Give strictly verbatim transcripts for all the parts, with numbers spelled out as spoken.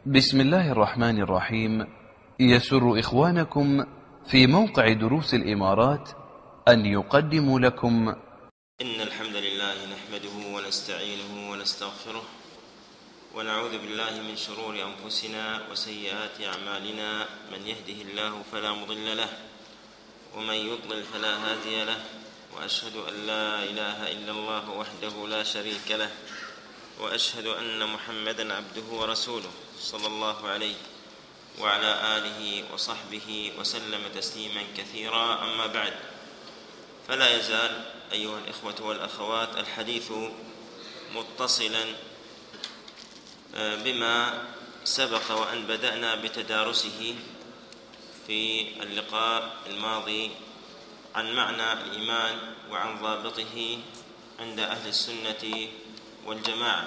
بسم الله الرحمن الرحيم. يسر إخوانكم في موقع دروس الإمارات أن يقدموا لكم إن الحمد لله نحمده ونستعينه ونستغفره ونعوذ بالله من شرور أنفسنا وسيئات أعمالنا، من يهده الله فلا مضل له ومن يضلل فلا هادي له، وأشهد أن لا إله إلا الله وحده لا شريك له، وأشهد أن محمدًا عبده ورسوله صلى الله عليه وعلى آله وصحبه وسلم تسليمًا كثيرا. أما بعد، فلا يزال أيها الإخوة والأخوات الحديث متصلاً بما سبق وأن بدأنا بتدارسه في اللقاء الماضي عن معنى الإيمان وعن ضابطه عند أهل السنة والجماعة.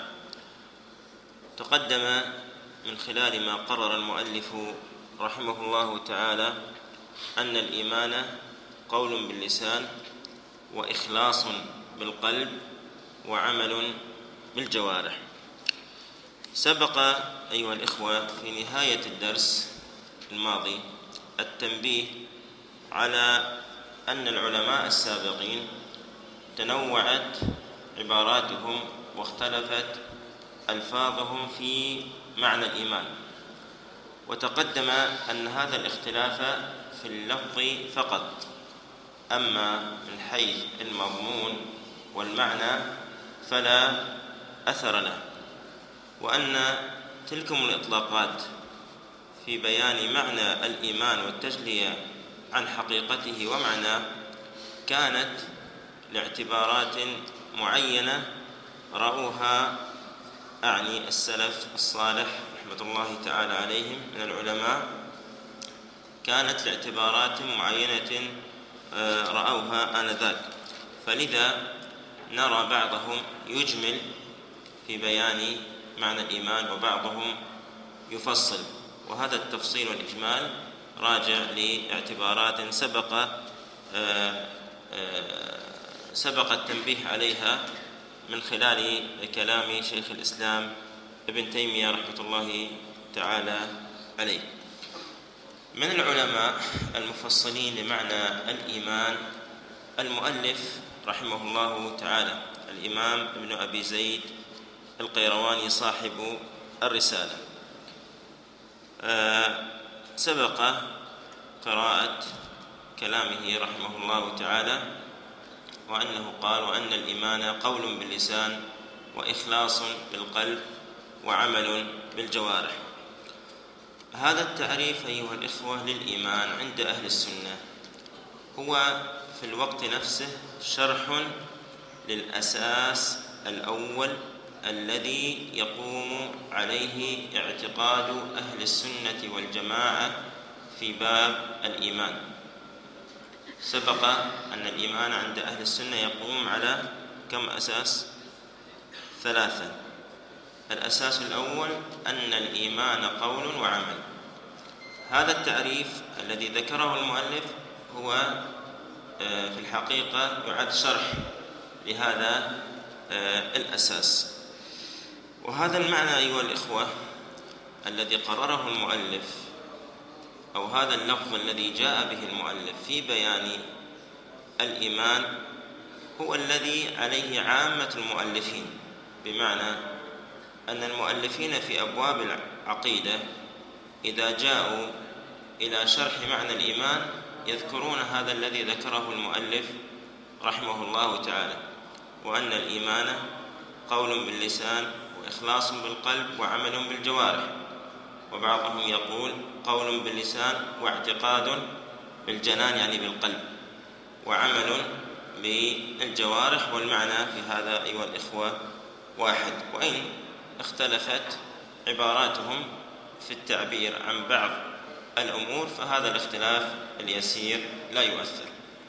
تقدم من خلال ما قرر المؤلف رحمه الله تعالى أن الإيمان قول باللسان وإخلاص بالقلب وعمل بالجوارح. سبق أيها الإخوة في نهاية الدرس الماضي التنبيه على أن العلماء السابقين تنوعت عباراتهم واختلفت ألفاظهم في معنى الإيمان، وتقدم أن هذا الاختلاف في اللفظ فقط، أما من حيث المضمون والمعنى فلا أثر له، وأن تلكم الإطلاقات في بيان معنى الإيمان والتجلية عن حقيقته ومعناه كانت لاعتبارات معينة رأوها أعني السلف الصالح رحمة الله تعالى عليهم من العلماء، كانت لاعتبارات معينة رأوها آنذاك، فلذا نرى بعضهم يجمل في بيان معنى الإيمان وبعضهم يفصل، وهذا التفصيل والإجمال راجع لاعتبارات سبق سبق التنبيه عليها من خلال كلام شيخ الإسلام ابن تيمية رحمة الله تعالى عليه. من العلماء المفصلين لمعنى الإيمان المؤلف رحمه الله تعالى الإمام ابن أبي زيد القيرواني صاحب الرسالة. آه سبق قراءة كلامه رحمه الله تعالى، وأنه قال: وأن الإيمان قول باللسان وإخلاص بالقلب وعمل بالجوارح. هذا التعريف أيها الإخوة للإيمان عند أهل السنة هو في الوقت نفسه شرح للأساس الأول الذي يقوم عليه اعتقاد أهل السنة والجماعة في باب الإيمان. سبق أن الإيمان عند أهل السنة يقوم على كم أساس؟ ثلاثة. الأساس الأول أن الإيمان قول وعمل. هذا التعريف الذي ذكره المؤلف هو في الحقيقة يعد شرح لهذا الأساس، وهذا المعنى أيها الإخوة الذي قرره المؤلف، أو هذا اللفظ الذي جاء به المؤلف في بيان الإيمان هو الذي عليه عامة المؤلفين، بمعنى أن المؤلفين في أبواب العقيدة إذا جاءوا إلى شرح معنى الإيمان يذكرون هذا الذي ذكره المؤلف رحمه الله تعالى، وأن الإيمان قول باللسان وإخلاص بالقلب وعمل بالجوارح. وبعضهم يقول قول باللسان واعتقاد بالجنان يعني بالقلب وعمل بالجوارح، والمعنى في هذا أيها الإخوة واحد، وإن اختلفت عباراتهم في التعبير عن بعض الأمور فهذا الاختلاف اليسير لا يؤثر.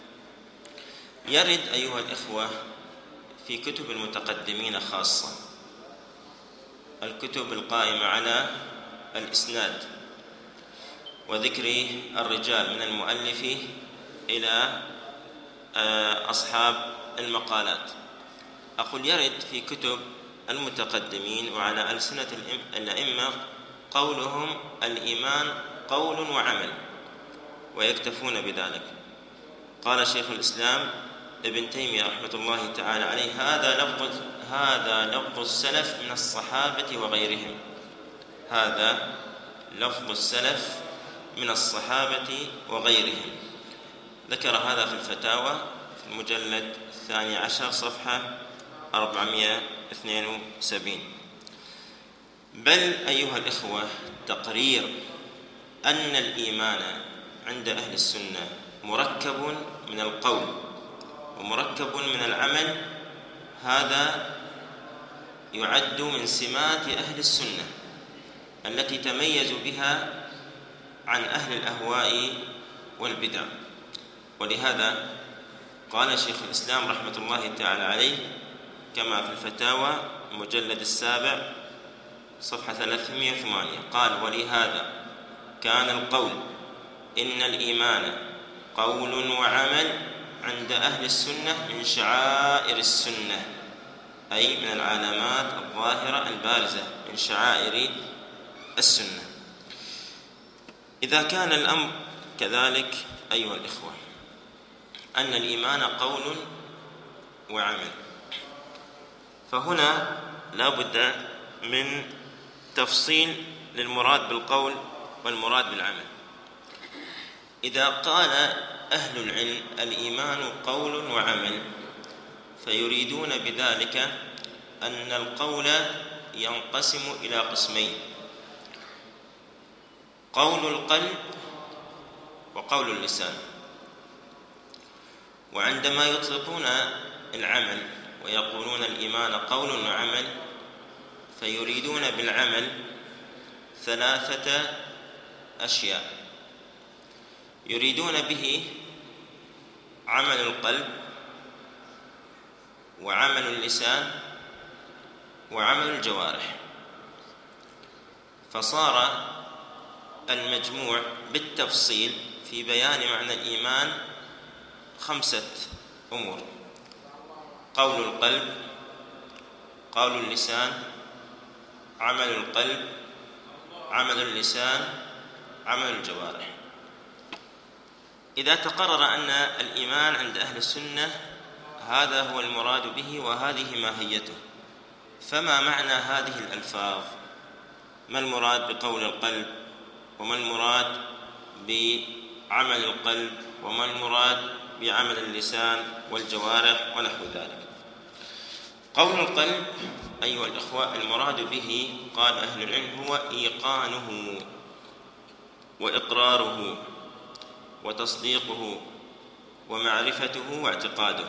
يرد أيها الإخوة في كتب المتقدمين خاصة الكتب القائمة على الإسناد وذكر الرجال من المؤلف إلى أصحاب المقالات، أقول يرد في كتب المتقدمين وعلى ألسنة الأئمة قولهم الإيمان قول وعمل ويكتفون بذلك. قال شيخ الإسلام ابن تيمية رحمة الله تعالى عليه: هذا لفظ هذا لفظ السلف من الصحابة وغيرهم هذا لفظ السلف من الصحابة وغيرهم. ذكر هذا في الفتاوى في المجلد الثاني عشر صفحة أربعمائة واثنين وسبعين. بل أيها الإخوة، تقرير أن الإيمان عند أهل السنة مركب من القول ومركب من العمل، هذا يعد من سمات أهل السنة التي تميزوا بها عن أهل الأهواء والبدع. ولهذا قال شيخ الإسلام رحمة الله تعالى عليه كما في الفتاوى المجلد السابع صفحة ثلاثمائة وثمانية قال: ولهذا كان القول إن الإيمان قول وعمل عند أهل السنة من شعائر السنة، أي من العلامات الظاهرة البارزة من شعائر السنة. إذا كان الأمر كذلك أيها الإخوة، أن الإيمان قول وعمل، فهنا لا بد من تفصيل للمراد بالقول والمراد بالعمل. إذا قال أهل العلم الإيمان قول وعمل، فيريدون بذلك أن القول ينقسم إلى قسمين: قول القلب وقول اللسان. وعندما يطلقون العمل ويقولون الإيمان قول وعمل، فيريدون بالعمل ثلاثة أشياء: يريدون به عمل القلب وعمل اللسان وعمل الجوارح. فصار المجموع بالتفصيل في بيان معنى الإيمان خمسة أمور: قول القلب، قول اللسان، عمل القلب، عمل اللسان، عمل الجوارح. إذا تقرر أن الإيمان عند أهل السنة هذا هو المراد به وهذه ماهيته، فما معنى هذه الألفاظ؟ ما المراد بقول القلب؟ وما المراد بعمل القلب؟ وما المراد بعمل اللسان والجوارح ونحو ذلك؟ قول القلب أيها الإخوة المراد به قال أهل العلم هو إيقانه وإقراره وتصديقه ومعرفته واعتقاده.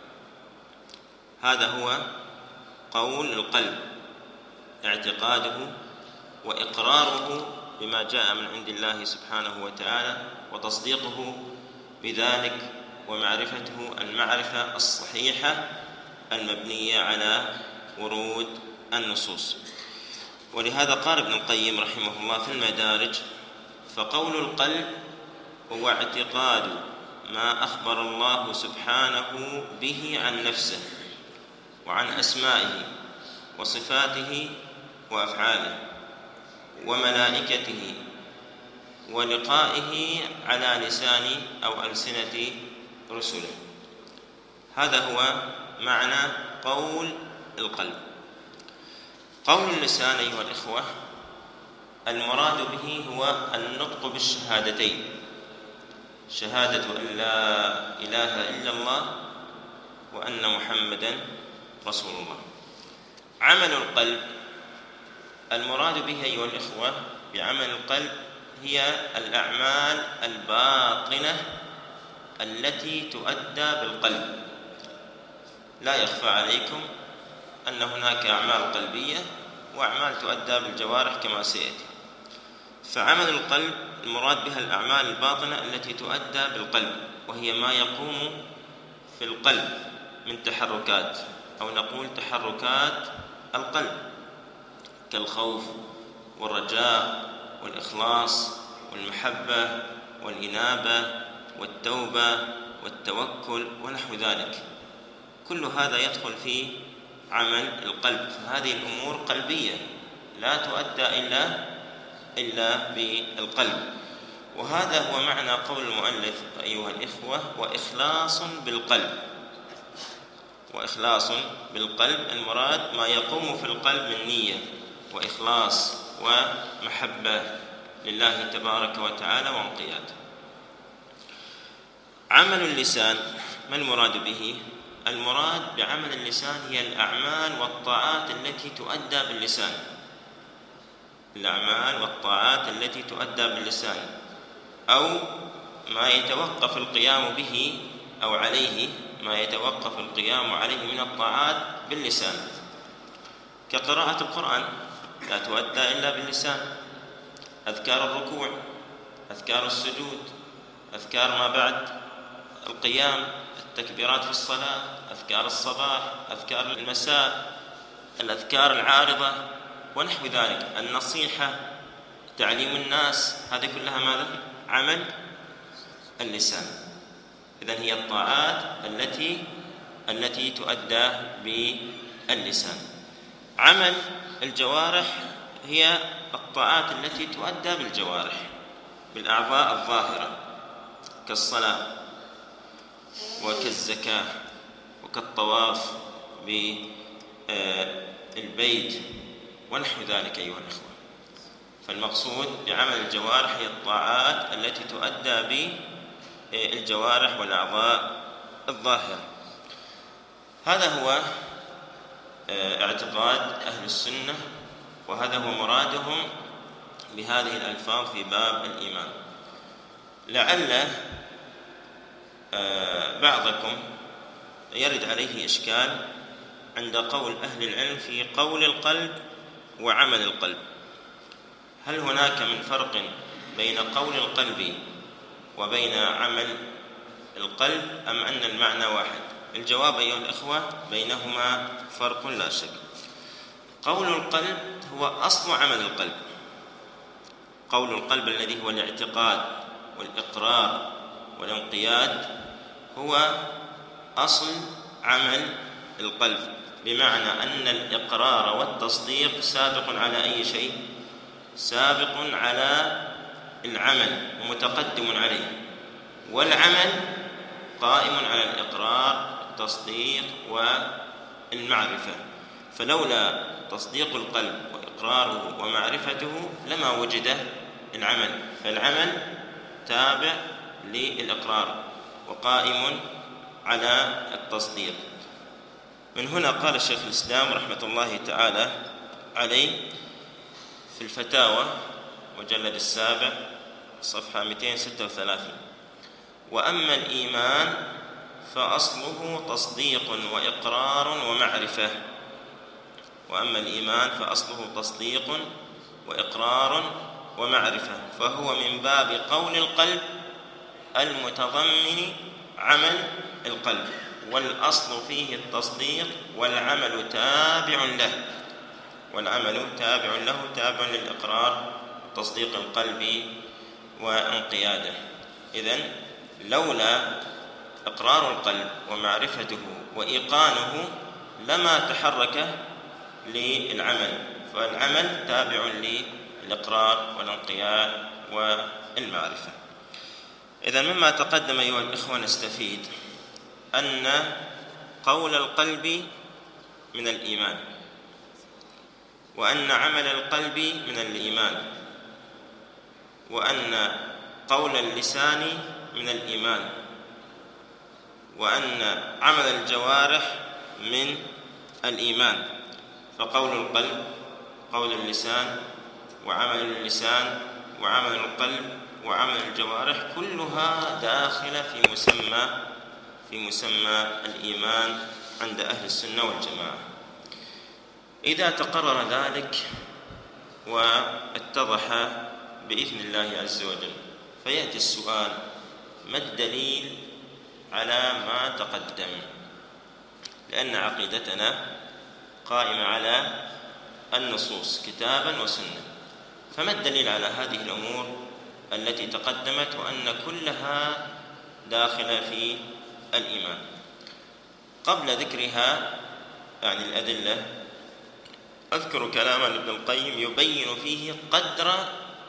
هذا هو قول القلب، اعتقاده وإقراره بما جاء من عند الله سبحانه وتعالى وتصديقه بذلك ومعرفته المعرفة الصحيحة المبنية على ورود النصوص. ولهذا قال ابن القيم رحمه الله في المدارج: فقول القلب هو اعتقاد ما أخبر الله سبحانه به عن نفسه وعن أسمائه وصفاته وأفعاله وملائكته ولقائه على لسان أو ألسنة رسله. هذا هو معنى قول القلب. قول اللسان أيها الإخوة المراد به هو النطق بالشهادتين: شهادة أن لا إله إلا الله وأن محمدا رسول الله. عمل القلب المراد به أيها الإخوة بعمل القلب هي الأعمال الباطنة التي تؤدى بالقلب. لا يخفى عليكم أن هناك أعمال قلبية وأعمال تؤدى بالجوارح كما سيأتي. فعمل القلب المراد بها الأعمال الباطنة التي تؤدى بالقلب، وهي ما يقوم في القلب من تحركات، أو نقول تحركات القلب، كالخوف والرجاء والإخلاص والمحبة والإنابة والتوبة والتوكل ونحو ذلك. كل هذا يدخل في عمل القلب. فهذه الأمور قلبية لا تؤدى إلا إلا بالقلب. وهذا هو معنى قول المؤلف أيها الإخوة: وإخلاص بالقلب. وإخلاص بالقلب المراد ما يقوم في القلب من نية وإخلاص ومحبة لله تبارك وتعالى وانقياد. عمل اللسان ما المراد به؟ المراد بعمل اللسان هي الأعمال والطاعات التي تؤدى باللسان. الأعمال والطاعات التي تؤدى باللسان، أو ما يتوقف القيام به أو عليه ما يتوقف القيام عليه من الطاعات باللسان، كقراءة القرآن لا تؤدى إلا باللسان، أذكار الركوع، أذكار السجود، أذكار ما بعد القيام، التكبيرات في الصلاة، أذكار الصباح، أذكار المساء، الأذكار العارضة ونحو ذلك، النصيحة، تعليم الناس، هذه كلها ماذا؟ عمل اللسان. إذن هي الطاعات التي التي تؤدى باللسان. عمل الجوارح هي الطاعات التي تؤدى بالجوارح بالأعضاء الظاهرة، كالصلاة وكالزكاة وكالطواف بالبيت ونحو ذلك أيها الأخوة. فالمقصود بعمل الجوارح هي الطاعات التي تؤدى بالجوارح والأعضاء الظاهرة. هذا هو اعتقاد أهل السنة، وهذا هو مرادهم بهذه الألفاظ في باب الإيمان. لعل بعضكم يرد عليه إشكال عند قول أهل العلم في قول القلب وعمل القلب. هل هناك من فرق بين قول القلب وبين عمل القلب أم أن المعنى واحد؟ الجواب أيها الأخوة: بينهما فرق لا شك. قول القلب هو أصل عمل القلب. قول القلب الذي هو الاعتقاد والإقرار والانقياد هو أصل عمل القلب، بمعنى أن الإقرار والتصديق سابق على أي شيء؟ سابق على العمل ومتقدم عليه، والعمل قائم على الإقرار والتصديق والمعرفة. فلولا تصديق القلب وإقراره ومعرفته لما وجد العمل، فالعمل تابع للإقرار وقائم على التصديق. من هنا قال الشيخ الإسلام رحمة الله تعالى عليه في الفتاوى مجلد السابع صفحة مئتين وستة وثلاثين: وأما الإيمان فأصله تصديق وإقرار ومعرفة. وأما الإيمان فأصله تصديق وإقرار ومعرفة، فهو من باب قول القلب المتضمن عمل القلب، والأصل فيه التصديق، والعمل تابع له والعمل تابع له تابع للإقرار تصديق القلب وانقياده. إذن لولا إقرار القلب ومعرفته وإيقانه لما تحرك للعمل، فالعمل تابع للإقرار والانقياد والمعرفة. إذن مما تقدم أيها الإخوة نستفيد أن قول القلب من الإيمان، وأن عمل القلب من الإيمان، وأن قول اللسان من الإيمان، وأن عمل الجوارح من الإيمان. فقول القلب، قول اللسان، وعمل اللسان، وعمل القلب، وعمل الجوارح كلها داخلة في مسمى في مسمى الإيمان عند أهل السنة والجماعة. إذا تقرر ذلك واتضح بإذن الله عز وجل، فيأتي السؤال: ما الدليل على ما تقدم؟ لأن عقيدتنا قائمة على النصوص كتابا وسنة، فما الدليل على هذه الأمور التي تقدمت وأن كلها داخلة في الإيمان؟ قبل ذكرها يعني الأدلة أذكر كلاما ابن القيم يبين فيه قدر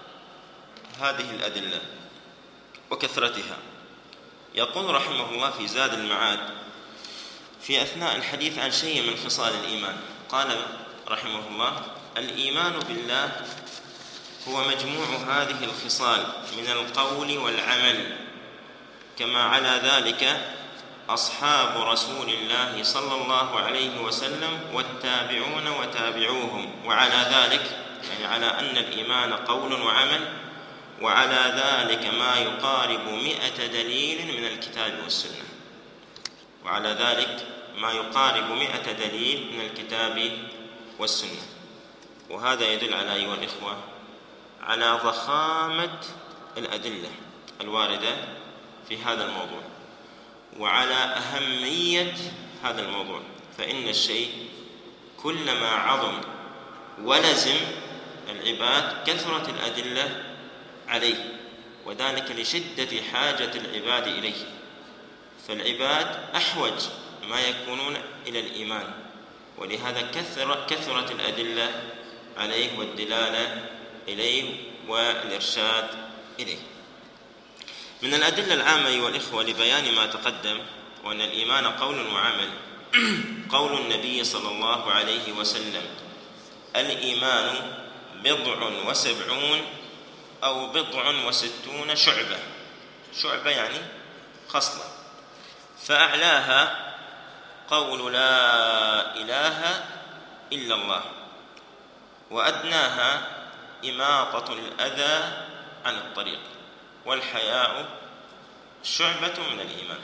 هذه الأدلة وكثرتها. يقول رحمه الله في زاد المعاد في أثناء الحديث عن شيء من خصال الإيمان، قال رحمه الله: الإيمان بالله هو مجموع هذه الخصال من القول والعمل، كما على ذلك أصحاب رسول الله صلى الله عليه وسلم والتابعون وتابعوهم، وعلى ذلك يعني على أن الإيمان قول وعمل، وعلى ذلك ما يقارب مئة دليل من الكتاب والسنة، وعلى ذلك ما يقارب مئة دليل من الكتاب والسنة. وهذا يدل على أيها الإخوة على ضخامة الأدلة الواردة في هذا الموضوع، وعلى أهمية هذا الموضوع. فإن الشيء كلما عظم ولزم العباد كثرت الأدلة عليه، وذلك لشدة حاجة العباد إليه. فالعباد أحوج ما يكونون إلى الإيمان، ولهذا كثر كثرت الأدلة عليه والدلالة إليه والإرشاد إليه. من الأدلة العامة أيها الإخوة لبيان ما تقدم وأن الإيمان قول وعمل قول النبي صلى الله عليه وسلم: الإيمان بضع وسبعون أو بضع وستون شعبة. شعبة يعني خصلة، فأعلاها قول لا إله إلا الله، وأدناها إماطة الأذى عن الطريق، والحياء شعبة من الإيمان.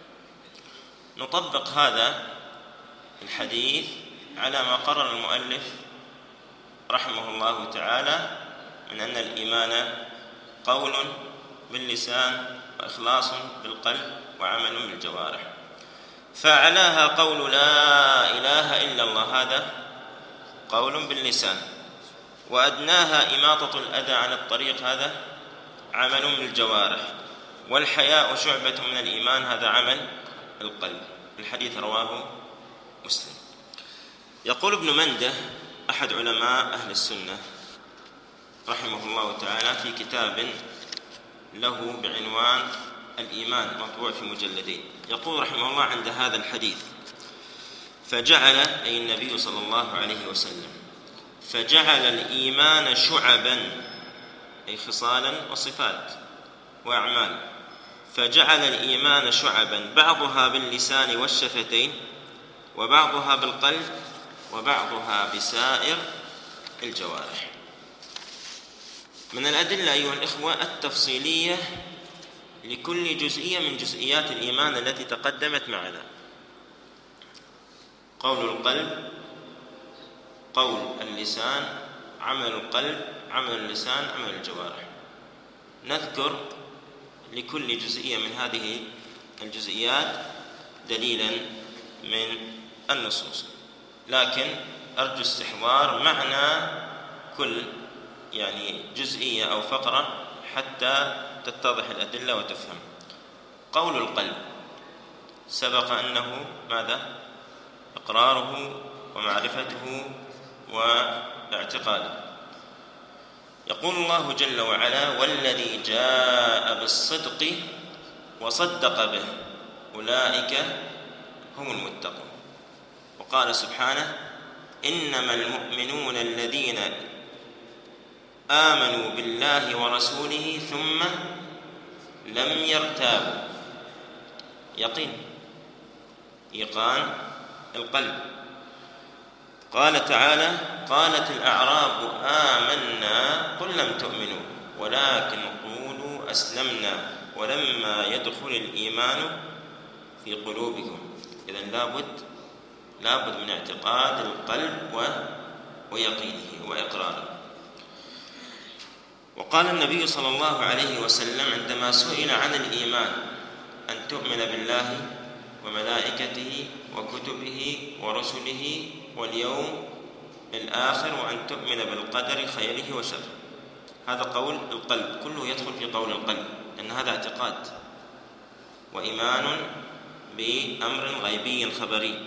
نطبق هذا الحديث على ما قرر المؤلف رحمه الله تعالى من أن الإيمان قول باللسان وإخلاص بالقلب وعمل بالجوارح. فأعلاها قول لا إله إلا الله، هذا قول باللسان، وأدناها إماطة الأذى عن الطريق، هذا عمل بالجوارح، والحياء شعبة من الإيمان، هذا عمل القلب. الحديث رواه مسلم. يقول ابن منده أحد علماء أهل السنة رحمه الله تعالى في كتاب له بعنوان الإيمان مطبوع في مجلدين، يقول رحمه الله عند هذا الحديث: فجعل، أي النبي صلى الله عليه وسلم، فجعل الإيمان شعبا، أي خصالا وصفات وأعمال، فجعل الإيمان شعبا بعضها باللسان والشفتين، وبعضها بالقلب، وبعضها بسائر الجوارح. من الأدلة أيها الإخوة التفصيلية لكل جزئية من جزئيات الإيمان التي تقدمت معنا: قول القلب، قول اللسان، عمل القلب، عمل اللسان، عمل الجوارح. نذكر لكل جزئية من هذه الجزئيات دليلا من النصوص، لكن أرجو استحضار معنى كل يعني جزئية أو فقرة حتى تتضح الأدلة وتفهم. قول القلب سبق أنه ماذا؟ إقراره ومعرفته واعتقاده. يقول الله جل وعلا: والذي جاء بالصدق وصدق به أولئك هم المتقون. وقال سبحانه: إنما المؤمنون الذين آمنوا بالله ورسوله ثم لم يرتابوا. يقين، إيقان القلب. قال تعالى: قالت الأعراب آمنا قل لم تؤمنوا ولكن قولوا أسلمنا ولما يدخل الإيمان في قلوبكم. إذن لابد لابد من اعتقاد القلب ويقينه وإقراره. وقال النبي صلى الله عليه وسلم عندما سئل عن الإيمان: أن تؤمن بالله وملائكته وكتبه ورسله واليوم الآخر وأن تؤمن بالقدر خيره وشره. هذا قول القلب، كله يدخل في قول القلب، لأن هذا اعتقاد وإيمان بأمر غيبي خبري.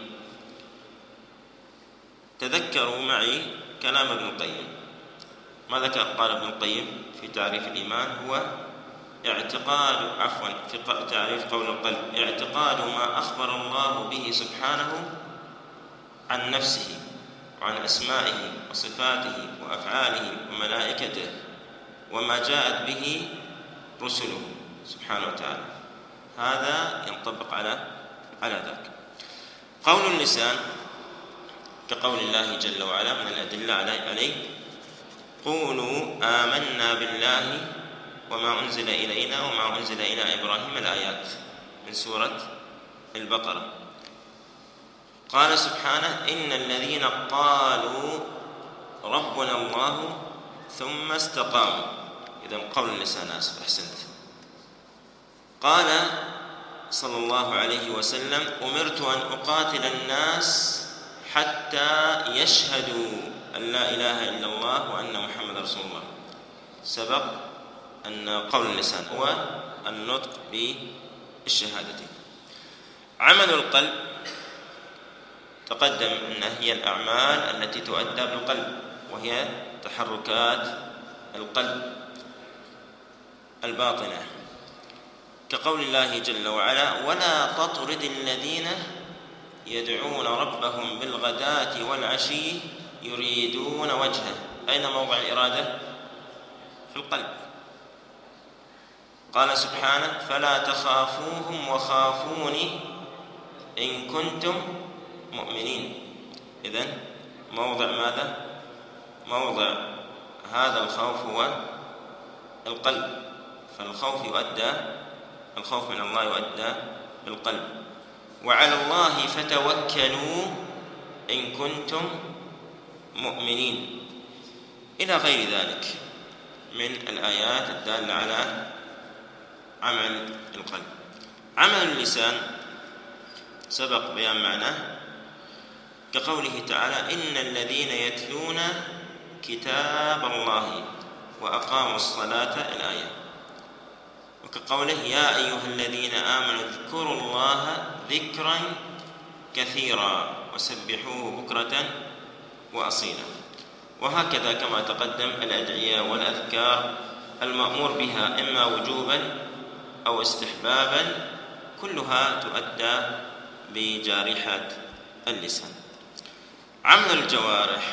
تذكروا معي كلام ابن القيم. ماذا قال ابن القيم في تعريف الإيمان هو اعتقاد عفوا في تعريف قول القلب اعتقاد ما أخبر الله به سبحانه عن نفسه وعن أسمائه وصفاته وأفعاله وملائكته وما جاءت به رسله سبحانه وتعالى. هذا ينطبق على على ذاك. قول اللسان كقول الله جل وعلا من الأدلة عليه قولوا آمنا بالله وما أنزل إلينا وما أنزل إلى إبراهيم، الآيات من سورة البقرة. قال سبحانه إن الذين قالوا ربنا الله ثم استقاموا، إذن قول اللسان. آسف أحسنت. قال صلى الله عليه وسلم أمرت أن أقاتل الناس حتى يشهدوا أن لا إله إلا الله وأن محمد رسول الله. سبق أن قول اللسان هو النطق بالشهادتين. عمل القلب تقدم أن هي الأعمال التي تؤدى بالقلب، وهي تحركات القلب الباطنة، كقول الله جل وعلا ولا تطرد الذين يدعون ربهم بالغداة والعشي يريدون وجهه. أين موضع الإرادة؟ في القلب. قال سبحانه فلا تخافوهم وخافوني إن كنتم مؤمنين. إذن موضع ماذا؟ موضع هذا الخوف هو القلب، فالخوف يؤدى الخوف من الله يؤدى بالقلب. وعلى الله فتوكلوا إن كنتم مؤمنين، إلى غير ذلك من الآيات الدالة على عمل القلب. عمل اللسان سبق بيان معناه، كقوله تعالى إن الذين يتلون كتاب الله وأقاموا الصلاة، الآية. وكقوله يا أيها الذين آمنوا اذكروا الله ذكرا كثيرا وسبحوه بكرة وأصيلا. وهكذا كما تقدم الأدعية والأذكار المأمور بها إما وجوبا أو استحبابا كلها تؤدى بجارحة اللسان. عمل الجوارح،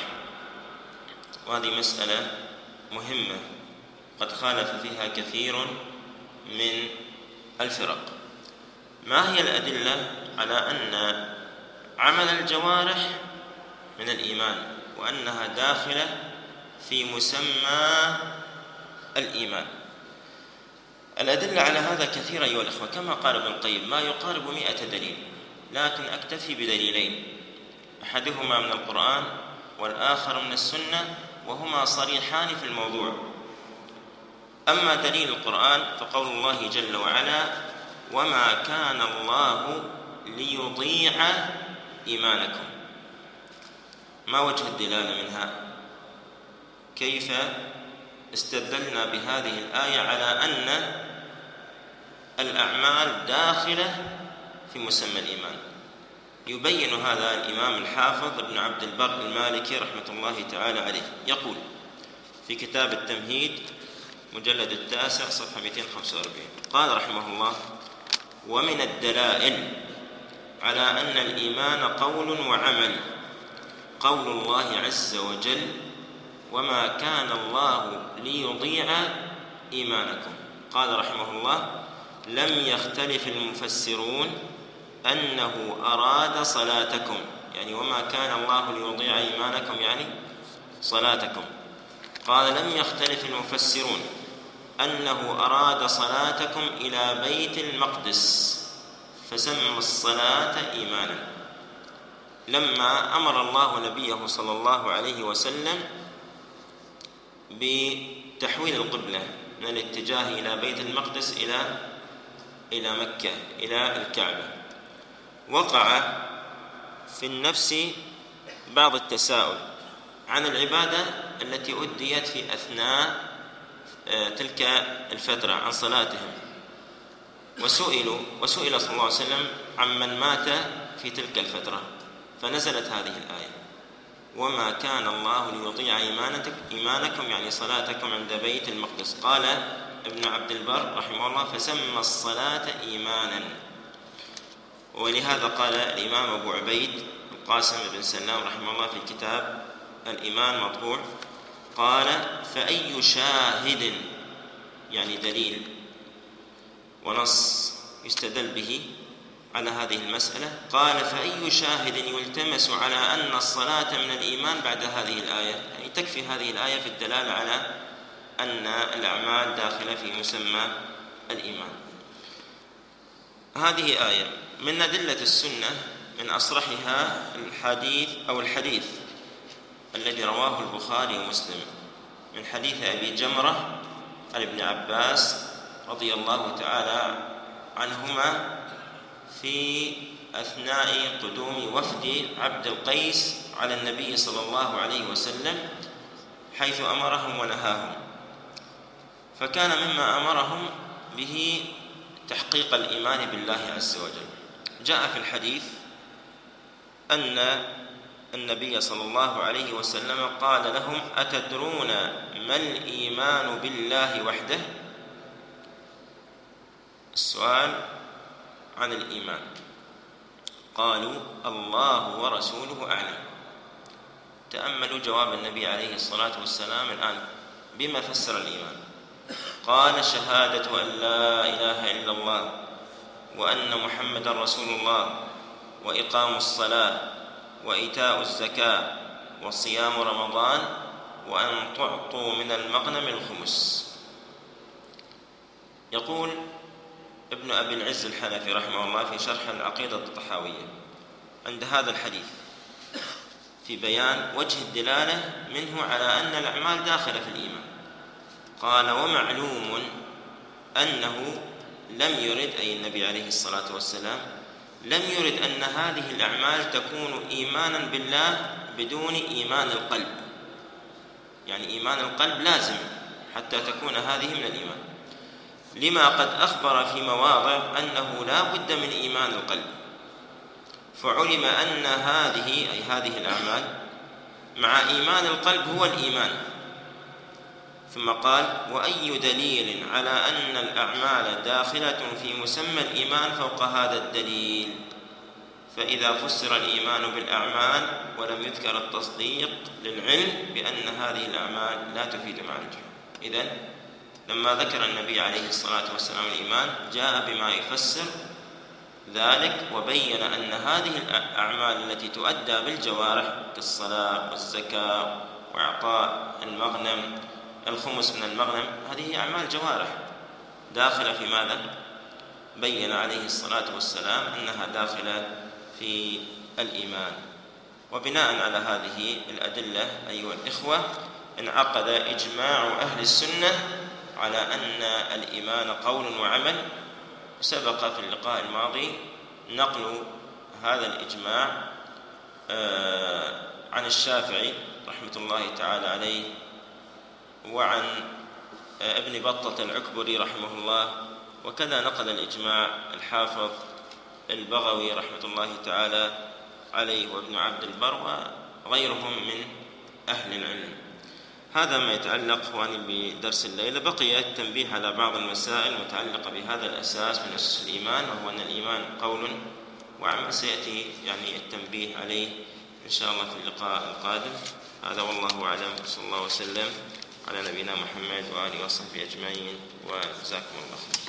وهذه مسألة مهمة قد خالف فيها كثير من الفرق. ما هي الأدلة على أن عمل الجوارح من الإيمان وأنها داخلة في مسمى الإيمان؟ الأدلة على هذا كثيرة أيها الأخوة، كما قال ابن القيم ما يقارب مئة دليل، لكن أكتفي بدليلين، أحدهما من القرآن والآخر من السنة، وهما صريحان في الموضوع. أما دليل القرآن فقول الله جل وعلا وما كان الله ليضيع إيمانكم. ما وجه الدلالة منها؟ كيف استدلنا بهذه الآية على أن الأعمال داخلة في مسمى الإيمان؟ يبين هذا الإمام الحافظ ابن عبد البر المالكي رحمة الله تعالى عليه، يقول في كتاب التمهيد مجلد التاسع صفحة مئتين وخمسة وأربعين، قال رحمه الله ومن الدلائل على أن الإيمان قول وعمل قول الله عز وجل وما كان الله ليضيع إيمانكم. قال رحمه الله لم يختلف المفسرون أنه أراد صلاتكم، يعني وما كان الله ليضيع إيمانكم يعني صلاتكم. قال لم يختلف المفسرون أنه أراد صلاتكم إلى بيت المقدس فسمى الصلاة إيمانا، لما أمر الله نبيه صلى الله عليه وسلم بتحويل القبلة من الاتجاه إلى بيت المقدس إلى إلى مكة إلى الكعبة. وقع في النفس بعض التساؤل عن العبادة التي أديت في أثناء تلك الفترة عن صلاتهم، وسئلوا وسئل صلى الله عليه وسلم عمن مات في تلك الفترة، فنزلت هذه الآية وما كان الله ليضيع إيمانكم يعني صلاتكم عند بيت المقدس. قال ابن عبد البر رحمه الله فسمى الصلاة إيمانا. ولهذا قال الإمام أبو عبيد القاسم بن سلام رحمه الله في كتاب الإيمان مطبوع، قال فأي شاهد يعني دليل ونص يستدل به على هذه المسألة، قال فأي شاهد يلتمس على أن الصلاة من الإيمان بعد هذه الآية؟ يعني تكفي هذه الآية في الدلالة على أن الأعمال داخلة في مسمى الإيمان. هذه آية من أدلة السنة، من أصرحها الحديث أو الحديث الذي رواه البخاري ومسلم من حديث أبي جمرة عن ابن عباس رضي الله تعالى عنهما في أثناء قدوم وفد عبد القيس على النبي صلى الله عليه وسلم، حيث أمرهم ونهاهم. فكان مما أمرهم به تحقيق الإيمان بالله عز وجل. جاء في الحديث أن النبي صلى الله عليه وسلم قال لهم أتدرون ما الإيمان بالله وحده؟ السؤال عن الإيمان. قالوا الله ورسوله أعلم. تأملوا جواب النبي عليه الصلاة والسلام الآن بما فسر الإيمان. قال شهادة أن لا إله إلا الله وأن محمدا رسول الله وإقام الصلاة وإيتاء الزكاة وصيام رمضان وأن تعطوا من المغنم الخمس. يقول ابن أبي العز الحنفي رحمه الله في شرح العقيدة الطحاوية عند هذا الحديث في بيان وجه الدلالة منه على أن الأعمال داخلة في الإيمان، قال ومعلوم أنه لم يرد، أي النبي عليه الصلاة والسلام لم يرد أن هذه الأعمال تكون إيمانا بالله بدون إيمان القلب، يعني إيمان القلب لازم حتى تكون هذه من الإيمان، لما قد أخبر في مواضع أنه لا بد من إيمان القلب، فعلم أن هذه أي هذه الأعمال مع إيمان القلب هو الإيمان. ثم قال وأي دليل على أن الأعمال داخلة في مسمى الإيمان فوق هذا الدليل؟ فإذا فسر الإيمان بالأعمال ولم يذكر التصديق للعلم بأن هذه الأعمال لا تفيد مع الجهل. إذن لما ذكر النبي عليه الصلاة والسلام الإيمان جاء بما يفسر ذلك وبين أن هذه الأعمال التي تؤدى بالجوارح كالصلاة والزكاة وإعطاء المغنم الخمس من المغنم هذه أعمال جوارح داخلة في ماذا؟ بين عليه الصلاة والسلام أنها داخلة في الإيمان. وبناء على هذه الأدلة أيها الإخوة انعقد إجماع أهل السنة على أن الإيمان قول وعمل. سبق في اللقاء الماضي نقل هذا الإجماع عن الشافعي رحمة الله تعالى عليه وعن ابن بطة العكبري رحمه الله، وكذا نقل الإجماع الحافظ البغوي رحمة الله تعالى عليه وابن عبد البر وغيرهم من أهل العلم. هذا ما يتعلق اخواني بدرس الليلة. بقي التنبيه على بعض المسائل المتعلقة بهذا الأساس من أسس الإيمان، وهو أن الإيمان قول وعمل، سيأتي يعني التنبيه عليه إن شاء الله في اللقاء القادم. هذا والله أعلم، صلى الله وسلم على نبينا محمد وآله وصحبه أجمعين، وجزاكم الله خيرا.